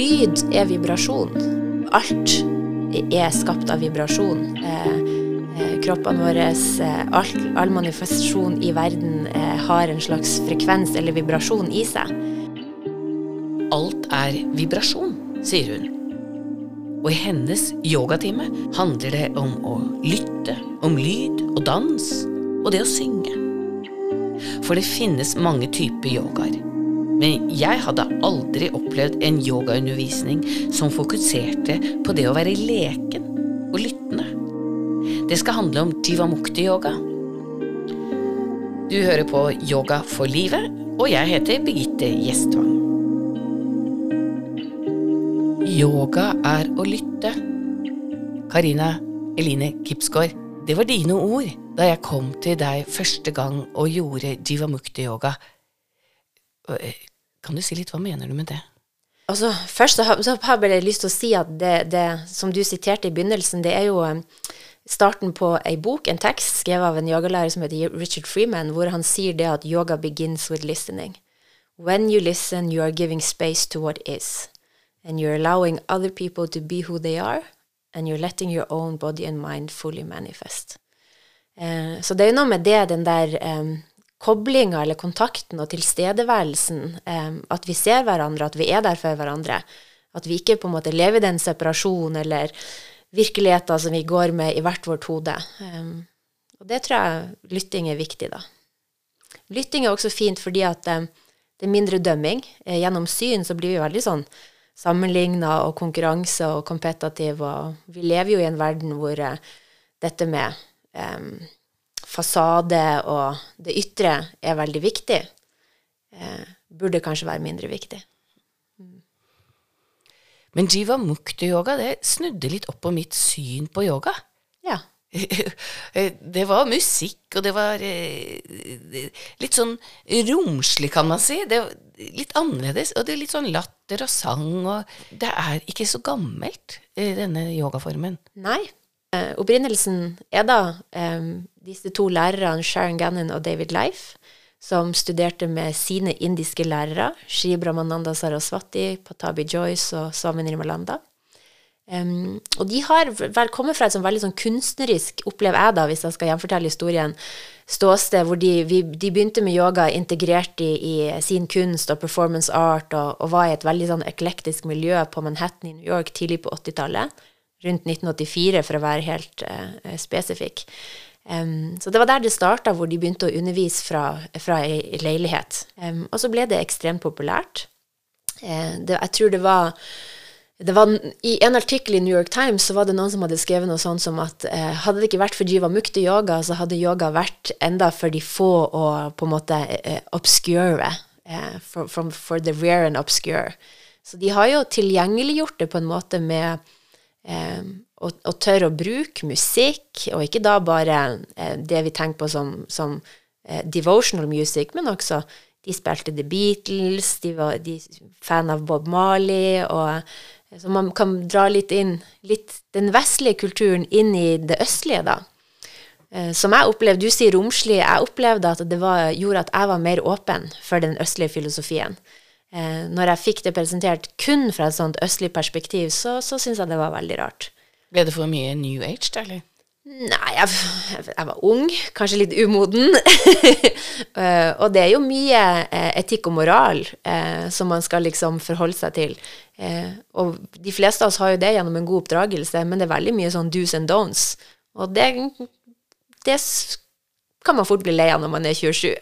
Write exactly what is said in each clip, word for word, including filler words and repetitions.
lyd er vibrasjon. Alt er skapt av vibrasjon. Eh, eh, kroppene våre, eh, alt, all manifestasjon i verden eh, har en slags frekvens eller vibrasjon i seg. Alt er vibrasjon, sier hun. Og i hennes yogatime handler det om å lytte, om lyd og dans, og det å synge. For det finnes mange typer yogaer. Men jeg hadde aldri opplevd en yogaundervisning som fokuserte på det å være leken og lyttende. Det skal handle om Jivamukti-yoga. Du hører på Yoga for livet, og jeg heter Birgitte Gjestvang. Yoga er å lytte. Karina Eline Kipsgaard, det var dine ord da jeg kom til deg første gang og gjorde Jivamukti-yoga. Kan du si litt, hva mener du med det? Altså, først så har, så har jeg bare lyst til å si at det, det som du siterte i begynnelsen, det er jo starten på en bok, en tekst skrevet av en yogalærer som heter Richard Freeman, hvor han sier det at yoga begins with listening. When you listen, you are giving space to what is. And you're allowing other people to be who they are, and you're letting your own body and mind fully manifest. Eh, så det er jo noe med det, den der eh, koblingen eller kontakten og tilstedeværelsen, eh, at vi ser hverandre, at vi er der for hverandre, at vi ikke på en måte lever i den separasjon eller virkeligheten som vi går med i hvert vårt hode. Eh, og det tror jeg lytting er viktig da. Lytting er også fint fordi at eh, det er mindre dømming. Eh, gjennom syn så blir vi veldig sånn sammenlignet og konkurranse og kompetativ, og vi lever jo i en verden hvor uh, dette med um, fasade og det ytre er veldig viktig. Uh, burde kanskje være mindre viktig. Mm. Men Jivamukti-yoga, det snudde litt opp på mitt syn på yoga. Ja. Det var musikk, og det var litt sånn romslig, kan man si. Det var litt annerledes, og det er litt sånn latter og sang, og det er ikke så gammelt, denne yogaformen. Nei. Opprinnelsen er da um, disse to lærerne, Sharon Gannon og David Leif, som studerte med sine indiske lærere, Shri Brahmananda Saraswati, Patabi Joyce og Swami Nirmalanda. Um, og de har vel kommet fra et sånn veldig sånn kunstnerisk, opplever jeg da, hvis jeg skal gjenfortelle historien, ståsted hvor de, vi, de begynte med yoga integrert i, i sin kunst og performance art, og, og var i et veldig sånn eklektisk miljø på Manhattan i New York tidlig på åttitallet, rundt nitten åttifire for å være helt uh, spesifikk. Um, så det var der det startet, hvor de begynte å undervise fra, fra en leilighet. Um, og så ble det ekstremt populært. Uh, det, jeg tror det var Det var, I en artikkel i New York Times så var det noen som hadde skrevet noe sånt som at eh, hadde det ikke vært for Jivamukti-yoga, så hadde yoga vært enda for de få og på en måte eh, obscure, eh, for, for, for the rare and obscure. Så de har jo tilgjengeliggjort det på en måte med eh, å, å tørre å bruke musikk, og ikke da bare eh, det vi tenker på som, som eh, devotional music, men også de spilte The Beatles, de var de fan av Bob Marley, og så man kan dra litt inn, litt den vestlige kulturen inn i det østlige da. Eh, som jeg opplevde, du sier romslig, jeg opplevde at det var, gjorde at jeg var mer åpen for den østlige filosofien. Eh, når jeg fikk det presentert kun fra et sånt østlig perspektiv, så, så synes jeg det var veldig rart. Ble det for mye New Age, da, eller? Nei, jeg, jeg var ung, kanskje litt umoden, uh, og det er jo mye uh, etikk og moral uh, som man skal liksom forholde seg til. Uh, og de fleste av oss har jo det gjennom en god oppdragelse, men det er veldig mye sånn do's and don'ts. Og det, det kan man fort bli lei av når man er tjuesju.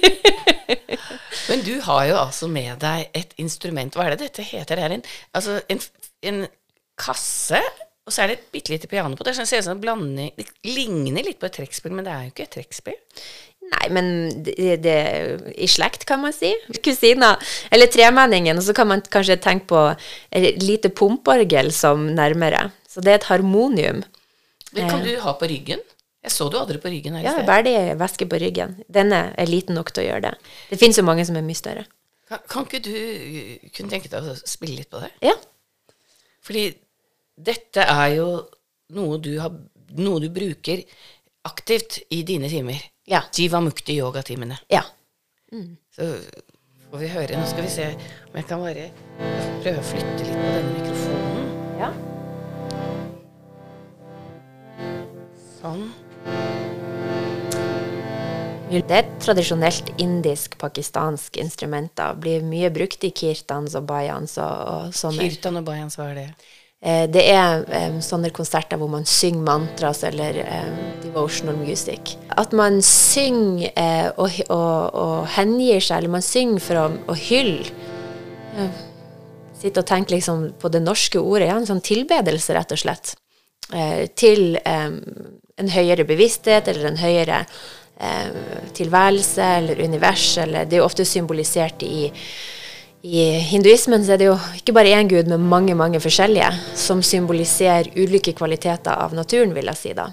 Men du har jo altså med deg et instrument. Hva er det dette heter? Det er en, altså en, en kasse, og så er det et bittelite piano på det. Det ser ut som en blanding, det ligner litt på et trekkspill, men det er jo ikke et trekkspill. Nei, men det, det i slekt kan man si. Kusina, eller tremenningen, og så kan man kanskje tenke på et lite pumporgel som nærmere. Så det er et harmonium. Det kan du ha på ryggen? Jeg så du hadde det på ryggen her i sted. Ja, bare det er væske på ryggen. Denne er liten nok til å gjøre det. Det finnes jo mange som er mye større. Kan, kan ikke du kunne tenke deg å spille litt på det? Ja. Fordi dette er jo noe du, har, noe du bruker aktivt i dine timer. Ja. Jivamukti-yoga-timene. Ja. Mm. Så Får vi høre, nå skal vi se om jeg kan bare prøve å flytte litt på denne mikrofonen. Ja. Sånn. Det er et tradisjonelt indisk-pakistansk instrumenter. Blir mye brukt i kirtans og bayans og, og sånne. Kirtan og bayans, hva er det? Eh, det er eh, sånne konserter hvor man synger mantras eller eh, devotional music. At man synger eh, og, og, og hengir seg, eller man synger for å, å hylle. Eh, sitte og tenke liksom på det norske ordet, ja, en sånn tilbedelse rett og slett. Eh, til eh, en høyere bevissthet eller en høyere eh, tilværelse eller univers, eller det er jo ofte symbolisert i I hinduismen så er det jo ikke bare en gud, men mange, mange forskjellige, som symboliserer ulike kvaliteter av naturen, vil jeg si da.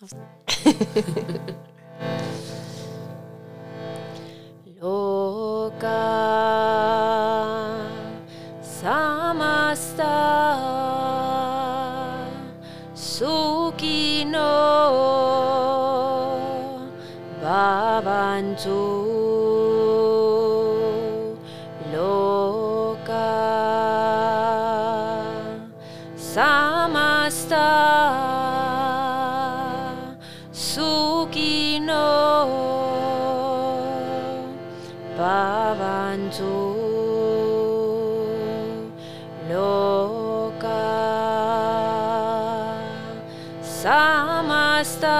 Loka samasta sukino bhavantu samasta sukino bhavantu loka samasta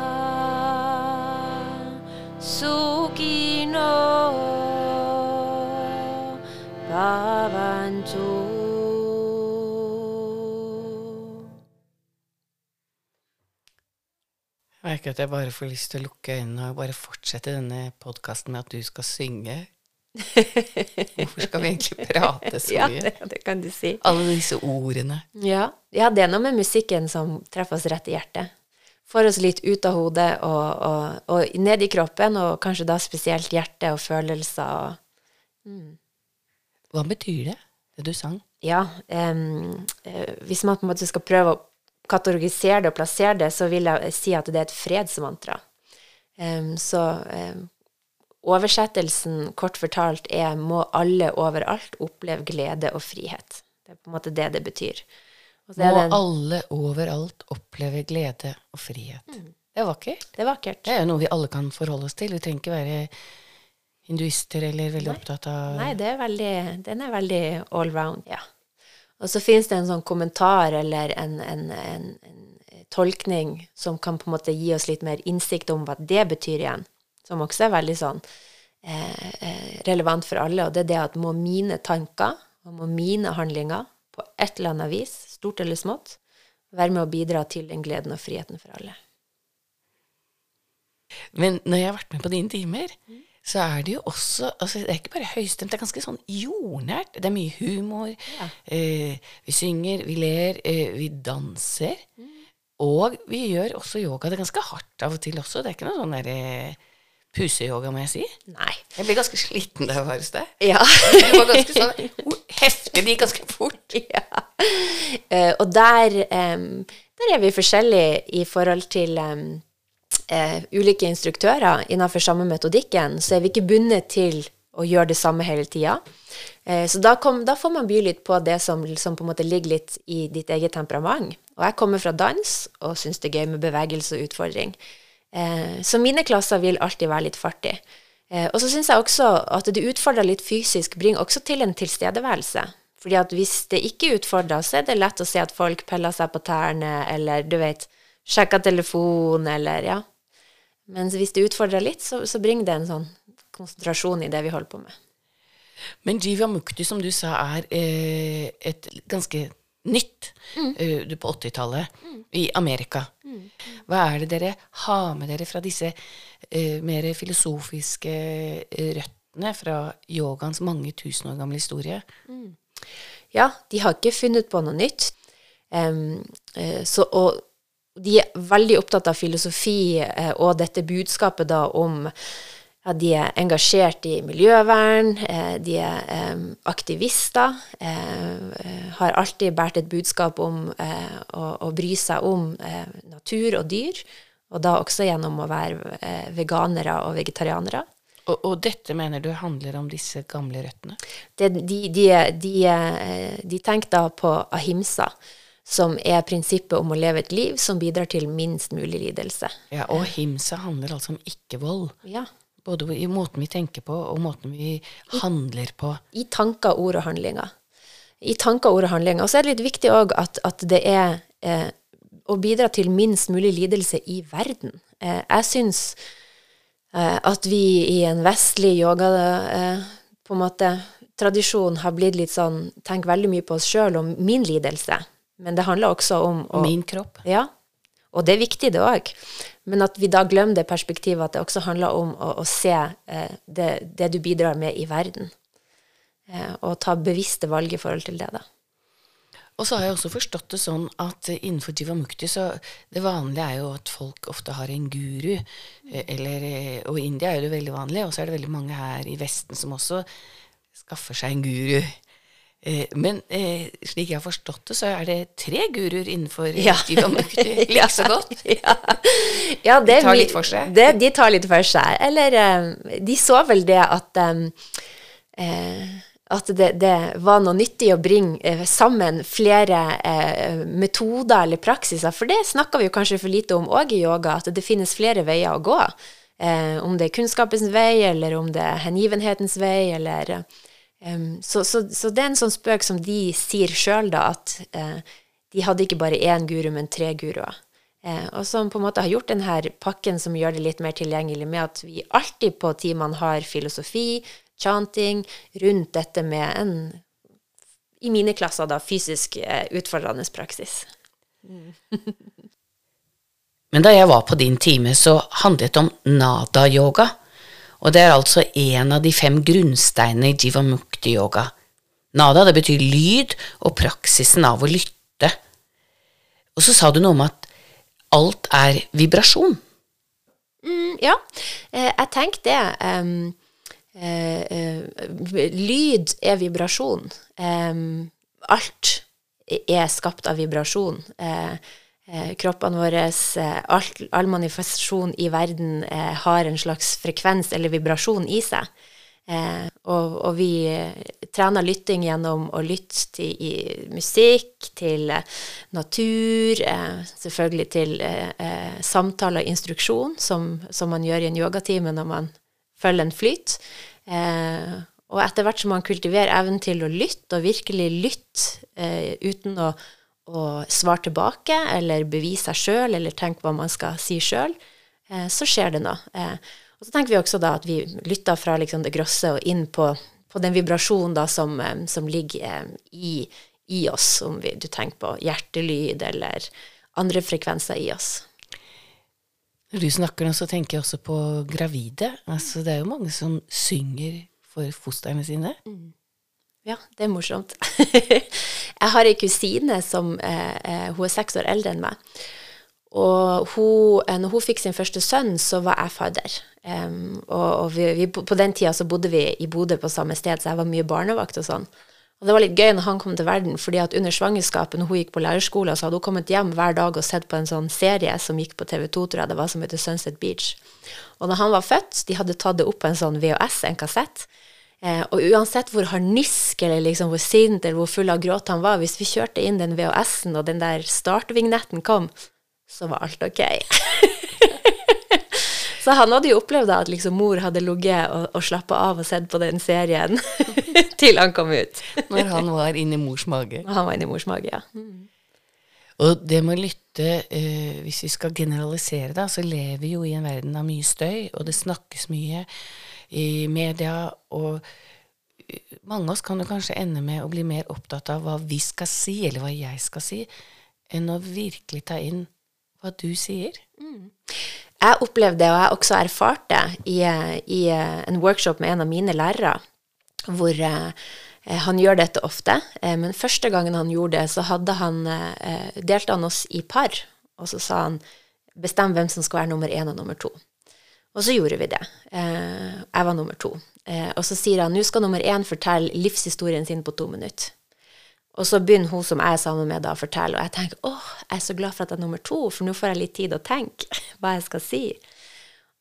sukino bhavantu. Jeg merker at jeg bare får lyst til å lukke øynene og bare fortsette denne podcasten med at du skal synge. Hvorfor skal vi egentlig prate så Ja, mye? det, det kan du si. Alle disse ordene. Ja, ja, det er noe med musikken som treffer oss rett i hjertet. Får oss litt ut av hodet og, og, og ned i kroppen, og kanskje da spesielt hjerte og følelser. Og, mm. Hva betyr det, det du sang? Ja, um, hvis man på en måte skal prøve å kategorisere det og plassere det, så vil jeg si at det er et fredsmantra. Um, så um, oversettelsen, kort fortalt, er må alle overalt oppleve glede og frihet. Det er på en måte det det betyr. Og så Må er det en, alle overalt oppleve glede og frihet. Mm. Det er vakkert. det er vakkert. Det er jo noe vi alle kan forholde oss til. Vi trenger ikke være hinduister eller veldig Nei. opptatt av... Nei, det er veldig, den er veldig all round, ja. Og så finnes det en sånn kommentar eller en, en, en, en tolkning som kan på en måte gi oss litt mer innsikt om hva det betyr igjen, som også er veldig sånn eh, relevant for alle, og det er det at må mine tanker og må mine handlinger på et eller annet vis, stort eller smått, være med å bidra til den gleden og friheten for alle. Men når jeg har vært med på dine timer, mm. så er det jo også, altså det er ikke bare høystemt, det er ganske sånn jordnært, det er mye humor, ja. eh, vi synger, vi ler, eh, vi danser, mm. og vi gjør også yoga, det er ganske hardt av og til også, det er ikke noe sånn der eh, puseyoga, må jeg si. Nei. Jeg ble ganske sliten da jeg var hos deg. Ja. Det var ganske sånn heftig, det gikk ganske fort. Ja. Uh, og der, um, der er vi forskjellige i forhold til... Um, Uh, ulike instruktører innenfor samme metodikken, så er vi ikke bundet til å gjøre det samme hele tiden. Uh, så da, kom, da får man by litt på det som, som på en måte ligger litt i ditt eget temperament. Og jeg kommer fra dans, og synes det er gøy med bevegelse og utfordring. Uh, så mine klasser vil alltid være litt fartig. Uh, og så synes jeg også at det utfordrer litt fysisk, bringer også til en tilstedeværelse. Fordi at hvis det ikke utfordrer, så er det lett å se at folk peller seg på tærne, eller du vet, sjekker telefon, eller ja. Men hvis det utfordrer litt, så, så bringer det en sånn konsentrasjon i det vi holder på med. Men Jivamukti, som du sa, er eh, et ganske nytt mm. uh, på åttitallet mm. i Amerika. Mm. Hva er det dere har med dere fra disse uh, mer filosofiske uh, røttene fra yogaens mange tusen år gamle historie? Mm. Ja, de har ikke funnet på noe nytt. Um, uh, så, og de er veldig opptatt av filosofi eh, og dette budskapet da om at de er engasjert i miljøvern, eh, de er eh, aktivister, eh, har alltid båret et budskap om eh, å, å bry seg om eh, natur og dyr, og da også gjennom å være eh, veganere og vegetarianere. Og, og dette mener du handler om disse gamle røttene? Det, de, de, de, de tenker da på ahimsa, som er prinsippet om å leve et liv som bidrar til minst mulig lidelse. Ja, og ahimsa handler altså om ikke-vold. Ja. Både i måten vi tenker på, og måten vi handler på. I tanker, ord og handlinger. I tanker, ord og handlinger. Og så er det litt viktig også at, at det er eh, å bidra til minst mulig lidelse i verden. Eh, jeg synes eh, at vi i en vestlig yoga eh, på en måte tradisjon har blitt litt sånn, tenk veldig mye på oss selv om min lidelse. Men det handler også om... Å, min kropp. Ja, og det er viktig det også. Men at vi da glemmer det perspektivet at det også handler om å, å se eh, det, det du bidrar med i verden. Og ta bevisste valg i forhold til det da. Og så har jeg også forstått det sånn at innenfor Jivamukti så det vanlige er jo at folk ofte har en guru, eller, og i India er det veldig vanlig, og så er det veldig mange her i Vesten som også skaffer seg en guru. Men slik jeg har forstått det, så er det tre guruer innenfor ja. Jivamukti, like så godt. Ja, ja det, de tar litt for seg. Det, de tar litt for seg, eller de så vel det at... Eh, at det, det var noe nyttig å bringe eh, sammen flere eh, metoder eller praksiser, for det snakker vi jo kanskje for lite om også i yoga, at det finnes flere veier å gå, eh, om det er kunnskapens vei, eller om det er hengivenhetens vei, eller, eh, så, så, så det er en sånn spøk som de sier selv da, at eh, de hadde ikke bare én guru, men tre guruer. Eh, og som på en måte har gjort denne pakken som gjør det litt mer tilgjengelig med at vi alltid på timene har filosofi, chanting, rundt dette med en, i mine klasser da, fysisk eh, utfordrende praksis. Mm. Men da jeg var på din time, så handlet det om nada-yoga, og det er altså en av de fem grunnsteinene i Jivamukti-yoga. Nada, det betyr lyd og praksisen av å lytte. Og så sa du noe om at alt er vibrasjon. Mm, ja, eh, jeg tenkte det. Um, Eh, eh, lyd er vibrasjon. Eh, alt er skapt av vibrasjon. Eh, eh, kroppene våre, eh, alt, all manifestasjon i verden eh, har en slags frekvens eller vibrasjon i seg. Eh, og, og vi trener lytting gjennom å lytte til i musikk, til eh, natur, eh, selvfølgelig til eh, eh, samtale og instruksjon, som, som man gjør i en yogatime når man følge en flyt, eh, og etter hvert som man kultiverer evnen til å lytte, og virkelig lytte eh, uten å, å svare tilbake, eller bevise seg selv, eller tenke hva man skal si selv, eh, så skjer det noe. Eh, og så tenker vi også da at vi lytter fra liksom, det grosse og inn på, på den vibrasjonen da, som, eh, som ligger eh, i, i oss, om vi, du tenker på hjertelyd, eller andre frekvenser i oss. Når du snakker nå, så tenker jeg også på gravide. Altså, det er jo mange som synger for fosterne sine. Mm. Ja, det er morsomt. Jeg har en kusine som eh, hun er seks år eldre enn meg. Og hun, når hun fikk sin første sønn, så var jeg fadder. Um, og og vi, vi, på den tiden så bodde vi i Bodø på samme sted, så jeg var mye barnevakt og sånn. Og det var litt gøy når han kom til verden, fordi at under svangerskapet, når hun gikk på lærerskolen, så hadde hun kommet hjem hver dag og sett på en sånn serie som gikk på T V to, tror jeg det var, som heter Sunset Beach. Og når han var født, de hadde tatt det opp på en sånn V H S, en kassett. Eh, og uansett hvor harnisk, eller liksom hvor sint, eller hvor full av gråt han var, hvis vi kjørte inn den V H S-en, og den der startvignetten kom, så var alt ok. Så han hadde jo opplevd da, at liksom mor hadde ligget og, og slappet av og sett på den serien til han kom ut. Når han var inne i mors mage. Når han var inne i mors mage, ja. Mm. Og det med å lytte, eh, hvis vi skal generalisere da, så lever vi jo i en verden av mye støy, og det snakkes mye i media, og mange av oss kan jo kanskje ende med å bli mer opptatt av hva vi skal si, eller hva jeg skal si, enn å virkelig ta inn hva du sier. Mm. Jeg opplevde, og jeg også erfarte, i, i en workshop med en av mine lærere, hvor eh, han gjør dette ofte, eh, men første gangen han gjorde det, så hadde han, eh, delte han oss i par, og så sa han, bestem hvem som skal være nummer én og nummer to. Og så gjorde vi det. Eh, jeg var nummer to. Eh, og så sier han, nå skal nummer én fortelle livshistorien sin på to minutter. Og så begynner hun som jeg er sammen med da å fortelle, og jeg tenker, åh, jeg er så glad for at jeg er nummer to, for nå får jeg litt tid å tenke hva jeg skal si.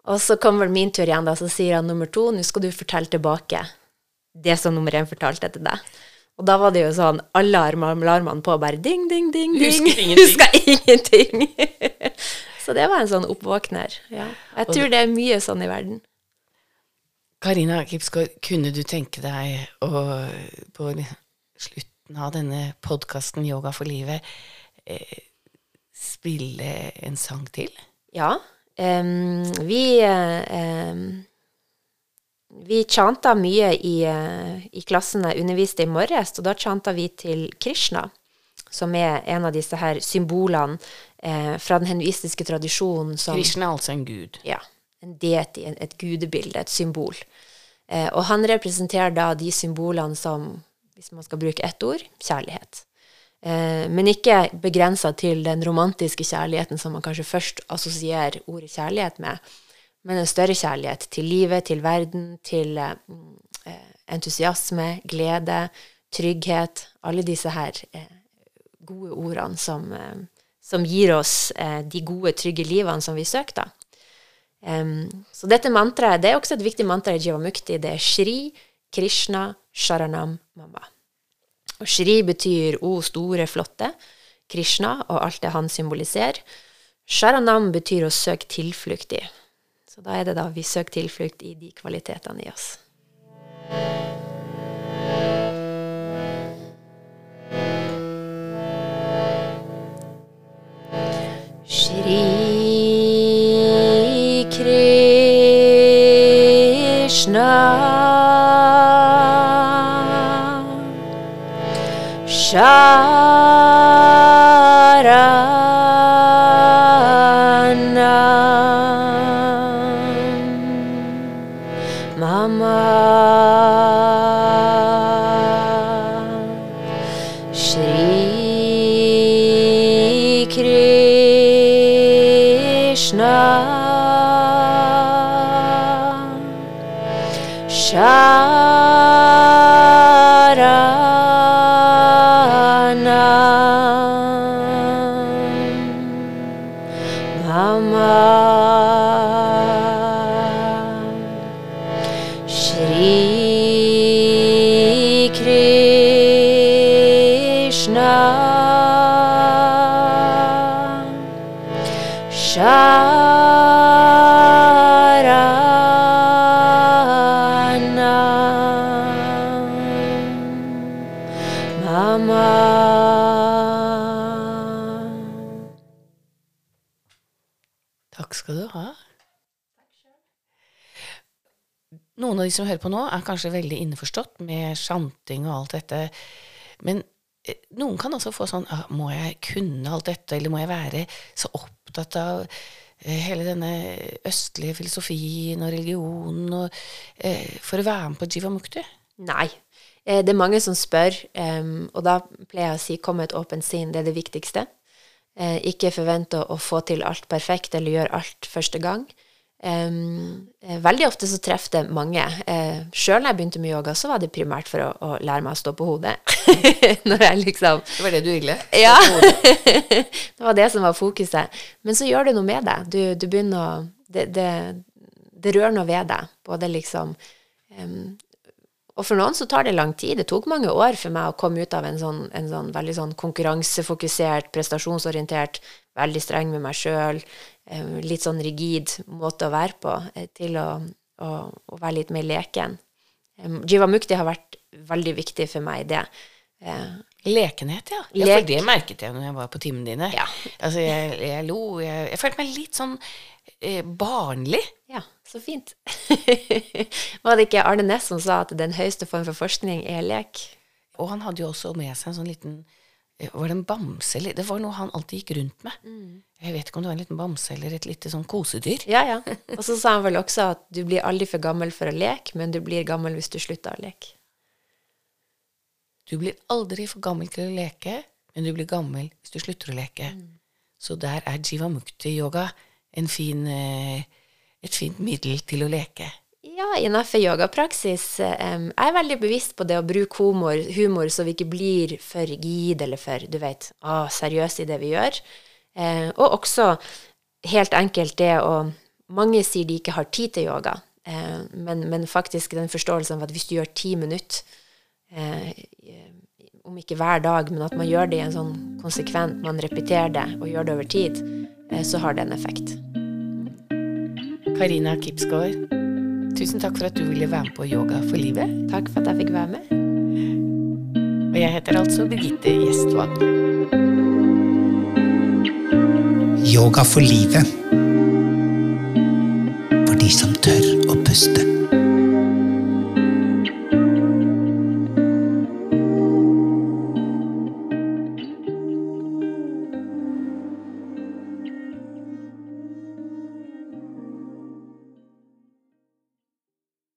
Og så kommer vel min tur igjen da, så sier han nummer to, nå skal du fortelle tilbake det som nummer én fortalte til deg. Og da var det jo sånn, alle alarmene på, bare ding, ding, ding, ding. Husker ingenting. Husker ingenting. Så det var en sånn oppvåkner, ja. Jeg tror det er mye sånn i verden. Karina Kipsgaard, kunne du tenke deg å, på slutten av denne podcasten Yoga for livet, eh, spille en sang til? Ja, um, vi... Um, Vi chanta mye i, i klassen jeg underviste i morges, og da chanta vi til Krishna, som er en av disse her symbolene eh, fra den hinduistiske tradisjonen. Som, Krishna er altså en gud. Ja, en deity, en, et gudebilde, et symbol. Eh, og han representerer da de symbolene som, hvis man skal bruke ett ord, kjærlighet. Eh, men ikke begrenset til den romantiske kjærligheten som man kanskje først assosierer ordet kjærlighet med, men en større kjærlighet til livet, til verden, til eh, entusiasme, glede, trygghet, alle disse her eh, gode ordene som, eh, som gir oss eh, de gode, trygge livene som vi søker da. Um, så dette mantraet, det er også et viktig mantra i Jivamukti, det er Shri Krishna Sharanam Mama. Og Shri betyr o store, flotte, Krishna og alt det han symboliserer. Sharanam betyr å søke tilflukt i. Så da er det da vi søker tilflukt i de kvalitetene i oss. Shri Krishna Sharanam Mama Shri Krishna Sharanam Mama Shri Krishna Sharanam Mama. Takk skal du ha. Noen av de som hører på nå er kanskje veldig innforstått med chanting og alt dette, men noen kan også få sånn, ah, må jeg kunne alt dette, eller må jeg være så opptatt av hele denne østlige filosofien og religionen og, eh, for å være med på Jivamukti? Nei, eh, det er mange som spør, um, og da pleier jeg å si, kom med et åpent sinn, det er det viktigste. Eh, ikke forvente å, å få til alt perfekt, eller gjøre alt første gang. Um, veldig ofte så treffer det mange. Uh, selv når jeg begynte med yoga, så var det primært for å, å lære meg å stå på hodet. Når jeg liksom... Det var det du ville? Ja, det var det som var fokuset. Men så gjør det noe med deg. Du, du begynner å... Det, det, det rører noe ved deg. Både liksom... Um, og for noen så tar det lang tid. Det tok mange år for meg å komme ut av en sånn, en sånn veldig sånn konkurransefokusert, prestasjonsorientert, veldig streng med meg selv, litt sånn rigid måte å være på, til å, å, å være litt mer leken. Jivamukti har vært veldig viktig for meg, det. Lekenhet, ja. Ja, for det merket jeg når jeg var på timene dine. Ja. Altså, jeg, jeg lo, jeg, jeg følte meg litt sånn eh, barnlig. Ja, så fint. Var det ikke Arne Næss som sa at den høyeste form for forskning er lek? Og han hadde jo også med seg en sånn liten, var det en bamse, eller det var noe han alltid gikk rundt med. Mm. Jeg vet ikke om det var en liten bamse eller et lite sånn kosedyr. Ja, ja. Og så sa han vel også at du blir aldri for gammel for å leke, men du blir gammel hvis du slutter å leke. Du blir aldri for gammel til å leke, men du blir gammel hvis du slutter å leke. Mm. Så der er Jivamukti yoga en fin, et fint middel til å leke. Ja, innenfor yogapraksis um, jeg er veldig bevisst på det å bruke humor, humor så vi ikke blir for rigid eller for, du vet, ah, seriøse i det vi gjør. Eh, og også helt enkelt det å mange sier de ikke har tid til yoga, eh, men, men faktisk den forståelsen av at hvis du gjør ti minutter, eh, om ikke hver dag, men at man gjør det i en sånn konsekvent, man repeterer det og gjør det over tid, eh, så har det en effekt. Karina Kipsgaard, tusen takk for at du ville være med på Yoga for livet. Takk for at jeg fikk være med. Og jeg heter altså Birgitte Gjestvang. Yoga for livet. For de som tør å puste.